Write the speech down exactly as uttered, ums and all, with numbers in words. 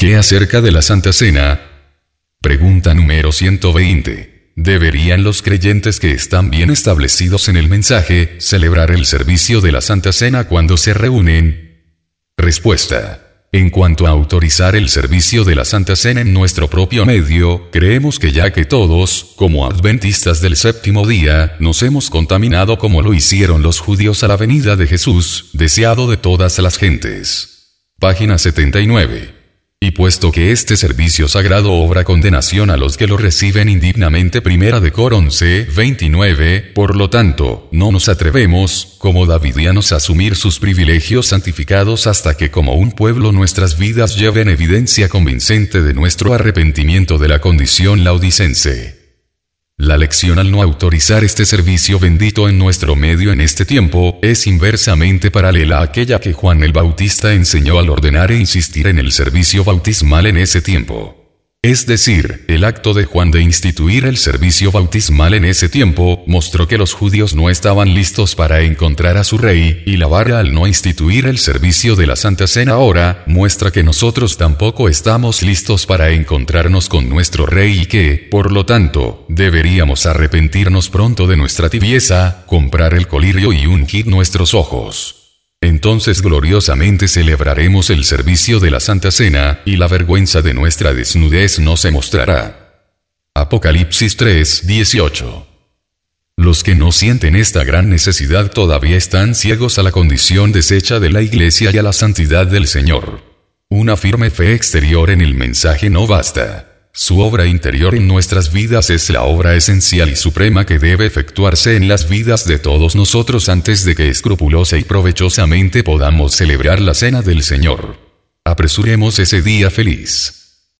¿Qué acerca de la Santa Cena? Pregunta número ciento veinte. ¿Deberían los creyentes que están bien establecidos en el mensaje celebrar el servicio de la Santa Cena cuando se reúnen? Respuesta. En cuanto a autorizar el servicio de la Santa Cena en nuestro propio medio, creemos que ya que todos, como adventistas del séptimo día, nos hemos contaminado como lo hicieron los judíos a la venida de Jesús, deseado de todas las gentes. Página setenta y nueve. Y puesto que este servicio sagrado obra condenación a los que lo reciben indignamente, Primera de Cor once, veintinueve, por lo tanto, no nos atrevemos, como davidianos, a asumir sus privilegios santificados hasta que como un pueblo nuestras vidas lleven evidencia convincente de nuestro arrepentimiento de la condición laodicense. La lección al no autorizar este servicio bendito en nuestro medio en este tiempo, es inversamente paralela a aquella que Juan el Bautista enseñó al ordenar e insistir en el servicio bautismal en ese tiempo. Es decir, el acto de Juan de instituir el servicio bautismal en ese tiempo, mostró que los judíos no estaban listos para encontrar a su rey, y la vara al no instituir el servicio de la Santa Cena ahora, muestra que nosotros tampoco estamos listos para encontrarnos con nuestro rey y que, por lo tanto, deberíamos arrepentirnos pronto de nuestra tibieza, comprar el colirio y ungir nuestros ojos. Entonces gloriosamente celebraremos el servicio de la Santa Cena, y la vergüenza de nuestra desnudez no se mostrará. Apocalipsis tres, dieciocho. Los que no sienten esta gran necesidad todavía están ciegos a la condición deshecha de la Iglesia y a la santidad del Señor. Una firme fe exterior en el mensaje no basta. Su obra interior en nuestras vidas es la obra esencial y suprema que debe efectuarse en las vidas de todos nosotros antes de que escrupulosa y provechosamente podamos celebrar la Cena del Señor. Apresuremos ese día feliz.